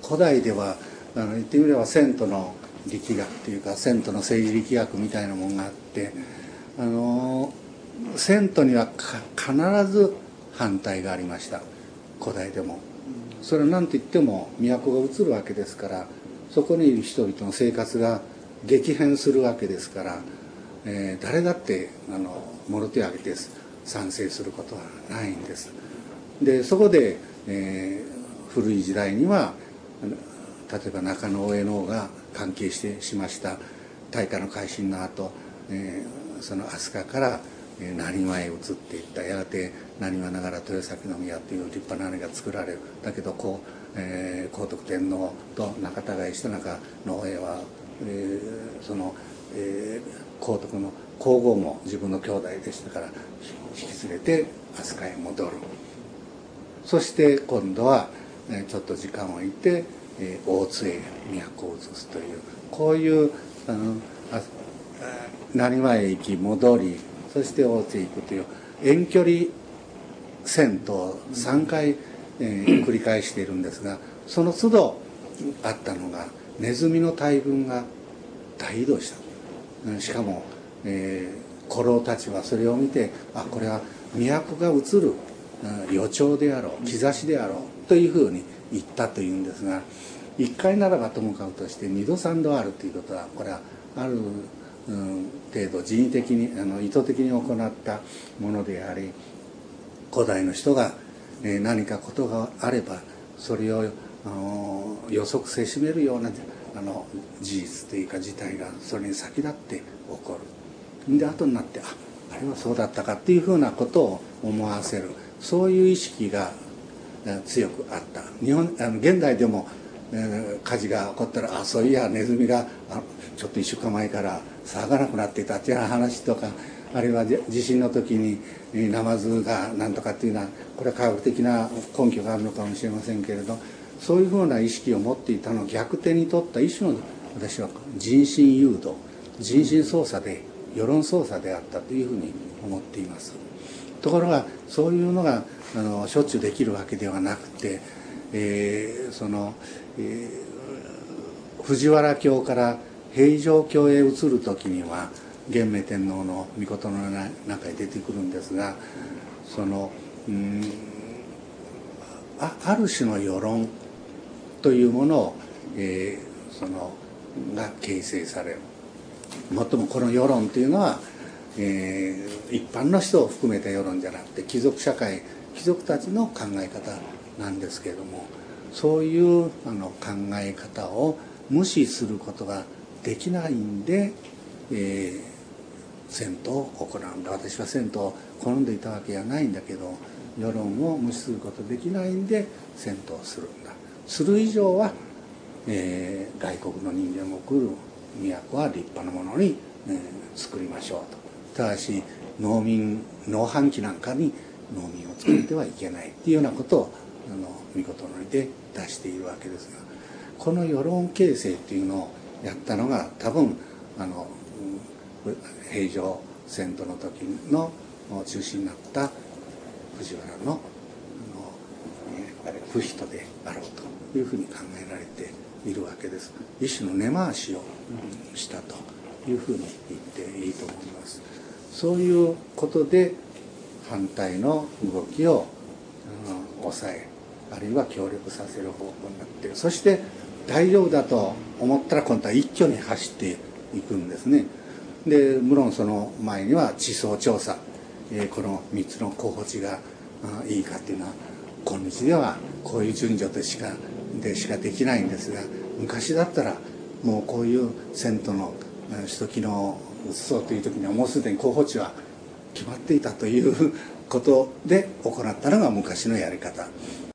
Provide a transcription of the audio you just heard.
古代では言ってみれば遷都の力学というか遷都の政治力学みたいなものがあって、遷都には必ず反対がありました。古代でもそれは何と言っても都が移るわけですから、そこにいる人々の生活が激変するわけですから、誰だってもろ手を挙げて賛成することはないんです。でそこで、古い時代には例えば中野上野が関係しました大化の改新の後、その飛鳥から浪速へ移っていった。やがて浪速ながら豊崎宮という立派な姉が作られる。だけど皇徳天皇と仲違いした中野上は、その、皇徳の皇后も自分の兄弟でしたから引き連れて飛鳥へ戻る。そして今度はちょっと時間を置いて大津へ都を移すという、こういう浪速へ行き戻り、そして大津へ行くという遠距離遷都を3回、繰り返しているんですが、その都度あったのがネズミの大群が大移動した。しかも、古老たちはそれを見て、これは都が移る予兆であろう、兆しであろうというふうに言ったというんですが、1回ならばともかくとして2度3度あるということは、これはある程度人為的に意図的に行ったものであり、古代の人が何かことがあればそれを予測せしめるような事実というか事態がそれに先立って起こる。で後になってあれはそうだったかっていうふうなことを思わせる、そういう意識が強くあった。現代でも火事が起こったらそういやネズミがちょっと1週間前から騒がなくなっていたっていうような話とか、あるいは地震の時にナマズが何とかっていうのは、これは科学的な根拠があるのかもしれませんけれど、そういうふうな意識を持っていたのを逆手に取った一種の、私は人心誘導、人心操作で世論操作であったというふうに思っています。ところがそういうのがしょっちゅうできるわけではなくて、藤原京から平城京へ移る時には元明天皇の御事の中に出てくるんですが、ある種の世論というものを、が形成される。もっともこの世論というのは、一般の人を含めた世論じゃなくて貴族社会、貴族たちの考え方なんですけれども、そういう考え方を無視することができないんで、戦闘を行うんだ。私は戦闘を好んでいたわけじゃないんだけど、世論を無視することできないんで戦闘をするんだ。する以上は、外国の人間も来る都は立派なものに、作りましょうと。ただし農繁期なんかに農民を作ってはいけないっていうようなことを御事のりで出しているわけですが、この世論形成っていうのをやったのが多分平城遷都の時の中心になった藤原の不人であろうというふうに考えられているわけです。一種の根回しをしたというふうに言っていいと思います。そういうことで反対の動きを抑え、あるいは協力させる方向になって、そして大丈夫だと思ったら今度は一挙に走っていくんですね。で無論その前には地層調査、この3つの候補地がいいかっていうのは今日ではこういう順序でしかできないんですが、昔だったらもうこういう遷都の首都機能を移そうという時にはもうすでに候補地は決まっていたということで行ったのが昔のやり方